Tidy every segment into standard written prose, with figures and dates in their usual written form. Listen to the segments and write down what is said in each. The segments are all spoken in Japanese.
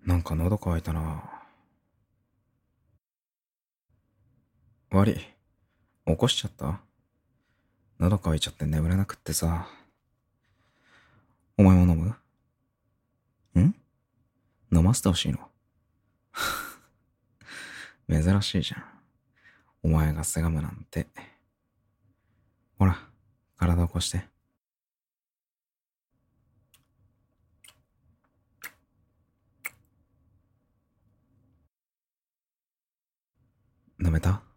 なんか喉乾いたな。悪い。起こしちゃった？喉乾いちゃって眠れなくってさ。お前も飲む？飲ませてほしいの？珍しいじゃん。お前がせがむなんて。ほら、体起こして。飲めた？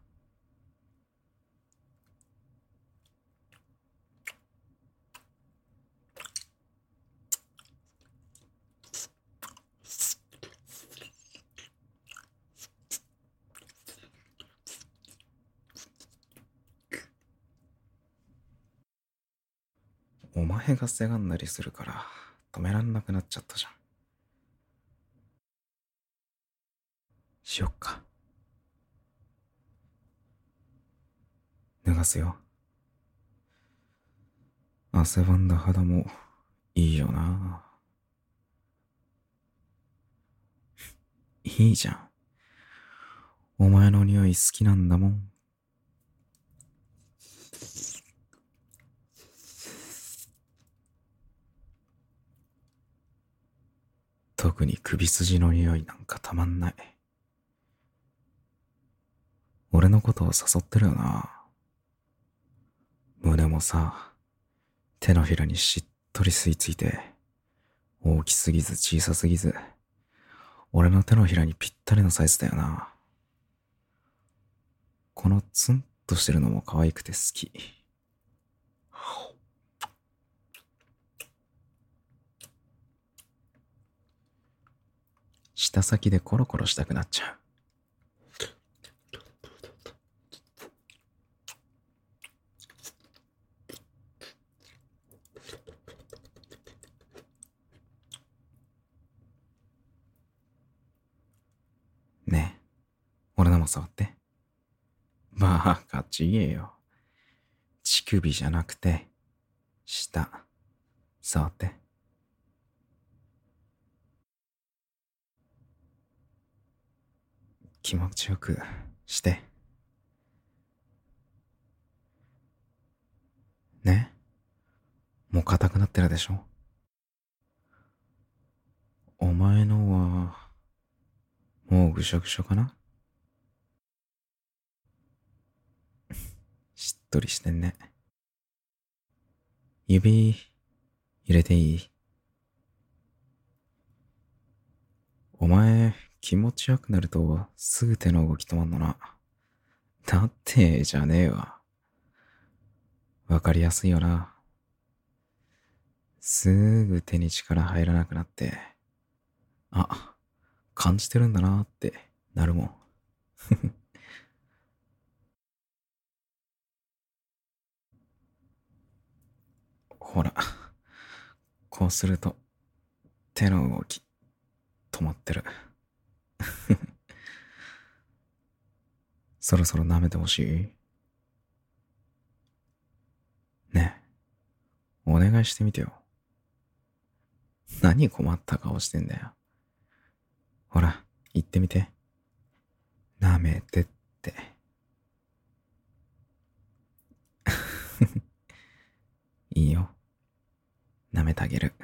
お前がせがんだりするから、止めらんなくなっちゃったじゃん。しよっか。脱がすよ。汗ばんだ肌もいいよな。いいじゃん。お前の匂い好きなんだもん。特に首筋の匂いなんかたまんない。俺のことを誘ってるよな。胸もさ、手のひらにしっとり吸い付いて、大きすぎず小さすぎず、俺の手のひらにぴったりのサイズだよな。このツンとしてるのも可愛くて好き。舌先でコロコロしたくなっちゃう。ねえ、俺のも触って。バカちげえよ。乳首じゃなくて、舌。触って。気持ちよくして。ね、もう硬くなってるでしょ。お前のは、もうぐしょぐしょかな？しっとりしてんね。指、入れていい？お前、気持ちよくなるとすぐ手の動き止まんのな。だって、じゃねえわ。わかりやすいよな。すぐ手に力入らなくなって、あ、感じてるんだなってなるもん。ほら、こうすると手の動き止まってる。そろそろ舐めてほしい？ねえ、お願いしてみてよ。何困った顔してんだよ。ほら、言ってみて。舐めてって。いいよ。舐めてあげる。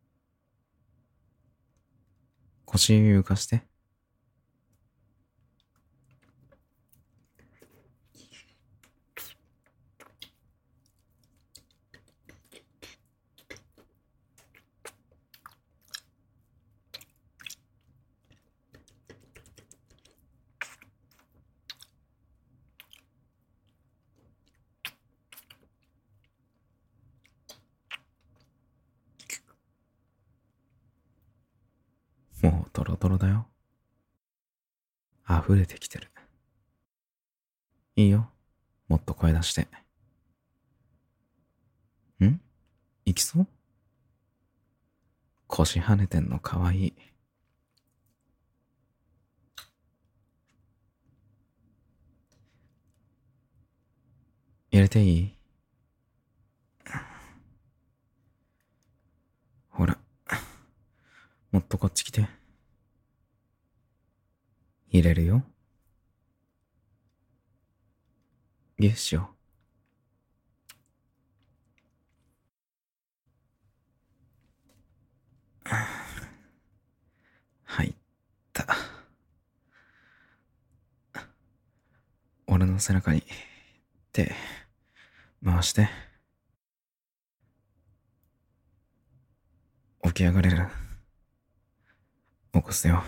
腰浮かして。もうトロトロだよ。溢れてきてる。いいよ。もっと声出して。いきそう？腰跳ねてんのかわいい。入れていい？ほら、もっとこっち来て。 入れるよ。ゲッシュ。入った。俺の背中に手回して。起き上がれる？起こすよ。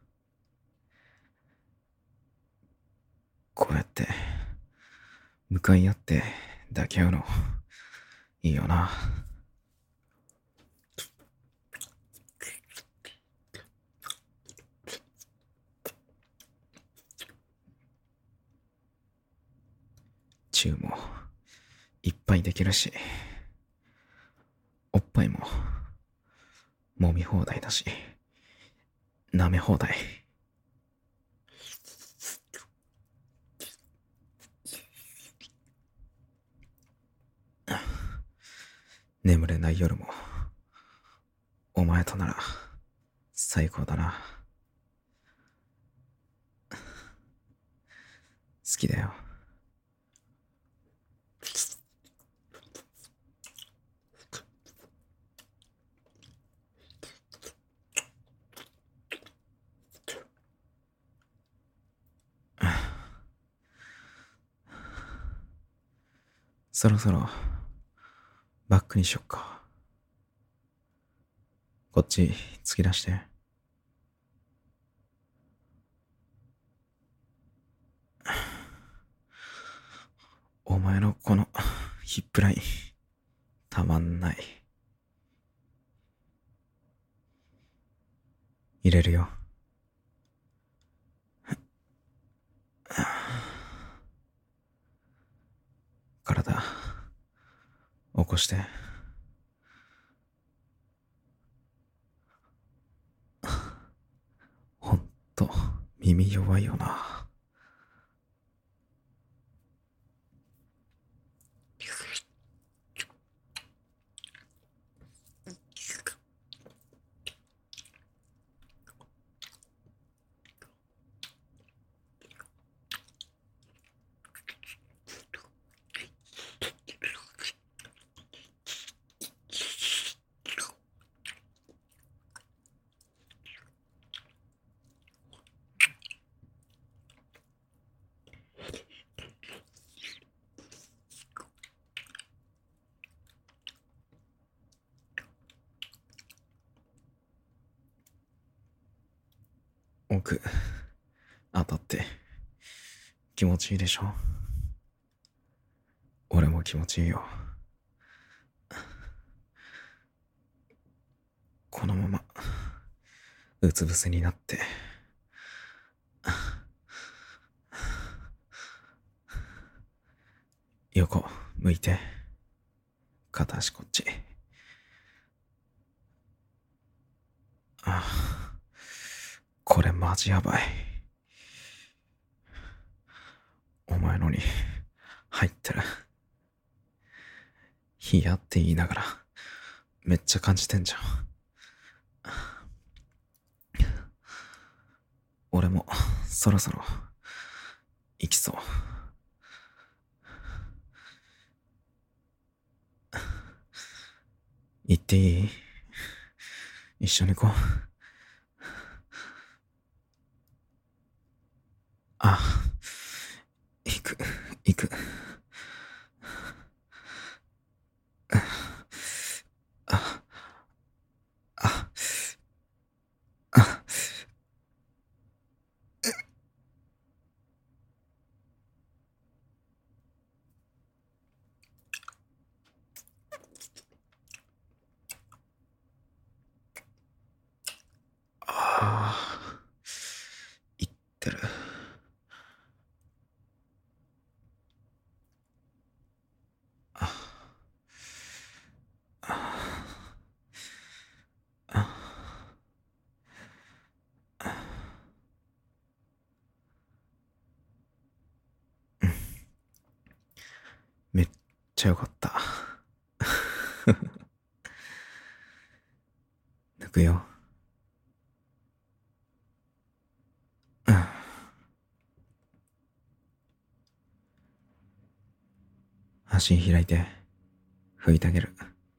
こうやって向かい合って抱き合うのいいよな。チューもいっぱいできるし、おっぱいも揉み放題だし、舐め放題。眠れない夜もお前となら最高だな。好きだよ。そろそろバックにしよっか。こっち突き出して。お前のこのヒップラインたまんない。入れるよ。体起こして。ほんと耳弱いよな。奥当たって気持ちいいでしょ。俺も気持ちいいよ。このままうつ伏せになって横向いて、片足こっち。これマジやばい。お前のに入ってる。冷やって言いながらめっちゃ感じてんじゃん。俺もそろそろ行きそう。行っていい？一緒に行こう。行く。あ、あ、あ、行ってる。めっちゃよかった。抜くよ。 足開いて、拭いてあげる。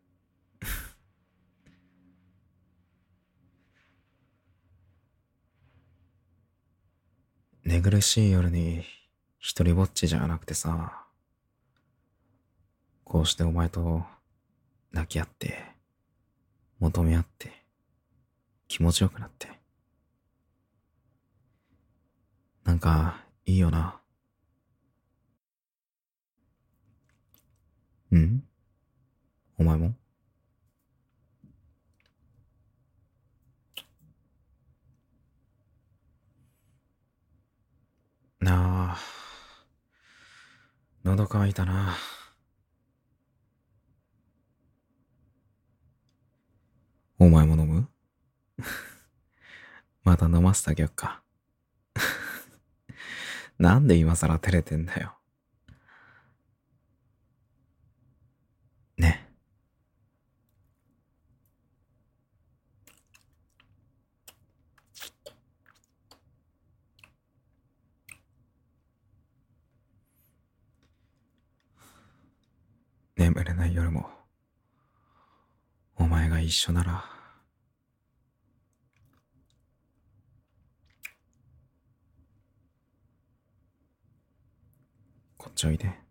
寝苦しい夜に一人ぼっちじゃなくてさ、こうしてお前と泣き合って、求め合って、気持ちよくなって。なんか、いいよな。んお前もなあ、喉乾いたな。お前も飲む？また飲ませてあげよっか。なんで今更照れてんだよ。ね。眠れない夜も、お前が一緒なら、こっちおいで。